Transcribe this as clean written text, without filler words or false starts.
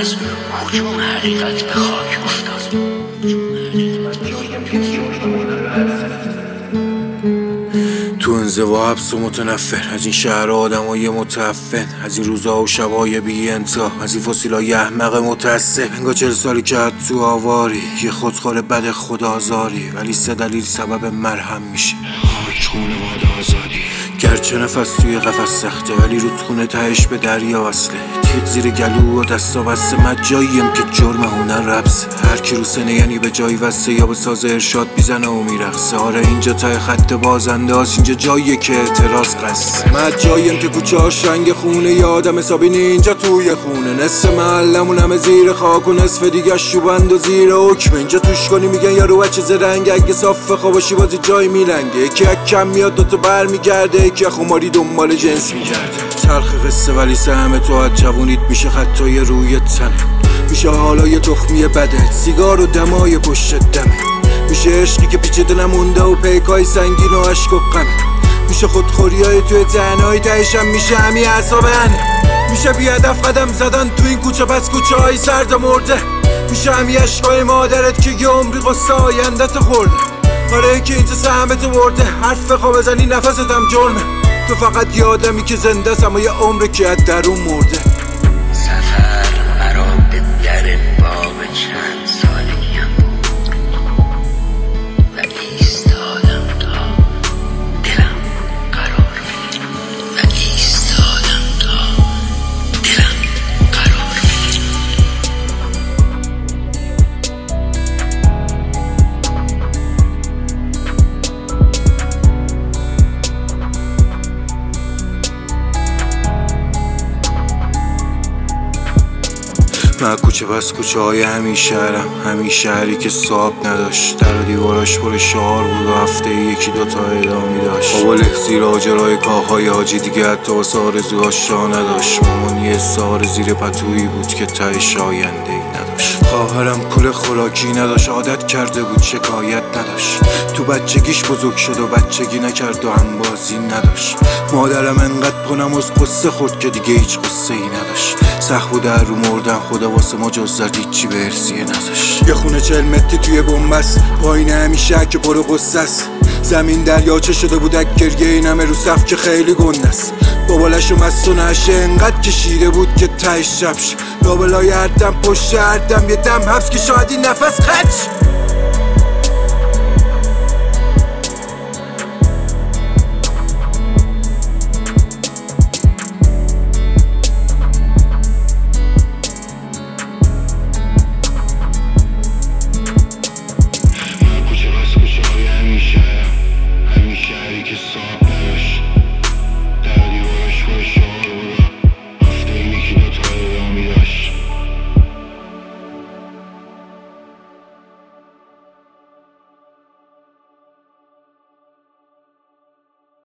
از هجوم حقیقت به خاک افتاد. تو انزوا حبس و متنفر، از این شهر آدمای متعفن، از این روزا و شبای بی انتها، از این فسیلای احمق متاسف. انگار 40 سالی که تو آواری، یه خودخواه بد خدازاری، ولی 3 دلیل سبب مرهم میشه. خاک خونواده آزادی. گرچه نفس توی قفس سخته، ولی رودخونه تهش به دریا وصله. تیغ زیر گلو و دستا بسته. من جاییم که جرم هنر ربسه. هر کی رو سنه یعنی به جای وسته، یا به ساز ارشاد بیزنه و میرقصه. آره اینجا تای خط بازنده هاست، اینجا جاییه که اعتراض قصه. من جاییم که کوچه هاش رنگ خونه، یه آدم حسابی اینجا توی خونه. نصف محلمون همه زیر خاک و نصف دیگه شوبند و زیر حکم. اینجا توش کنی میگن یارو بچه زرنگ، اگه صاف خوابشی بازی جای میلنگه. یکی از کم میاد دوتا بر میگرده، یکی خماری دنبال جنس میگرده. تلخ قصه ولی سهم تو از جوونیت میشه خطای روی تنه، میشه حالای تخمی بدت، سیگار و دمای پشت دمه، میشه عشقی که پیچیده نمونده و پیکای سنگین و عشق و غمه، میشه خودخوریای توی تنهایی تهشم میشه همین اعصاب انه، میشه بی‌هدف قدم زدن تو این کوچه پس کوچه های سرد و مرده، میشه همین عشقای مادرت که یه عمری قصه آیندت خورده. آره که اینجا سهمتو برده، حرف خواه بزنی نفست هم جرمه. تو فقط یه آدمی که زنده است، اما یه عمر که از درون مرده. سفر مرا به در باغ چند سالگیم بود و ایستادم تا دلم قرار بگیرم، و ایستادم تا دلم قرار بگیرم. من کوچه بس کوچه های همین شهرم، همین شهری که صاحب نداشت، در و دیواراش پر شعار بود و هفته یکی دوتا اعلامی داشت. بابا لحظی آجرای کاخهای حاجی دیگه حتی واسه آرزوهاش جا نداشت. مامان یه سار زیر پتویی بود که تهش آینده ای نداشت. خواهرم پول خوراکی نداشت، عادت کرده بود شکایت نداشت. تو بچگیش بزرگ شد و بچگی نکرد و همبازی نداشت. مادرم انقدر پنماز قصه خورد که دیگه هیچ قصه ای نداشت. سخت بود در رو مردن، خدا واسه ما جز زرد هیچی به ارسیه نذاشت. یه خونه 40 متری توی بنبست، پایین همیشه که پر قصه است. زمین دریاچه شده بود از گریه این همه رو صف که خیلی گنده است. بابالش و مست و نشه انقدر کشیده بود که تهش شبش لابلای هر دم پشت هر دم یه دم حبس که شاید این نفس خچ. همین شهری که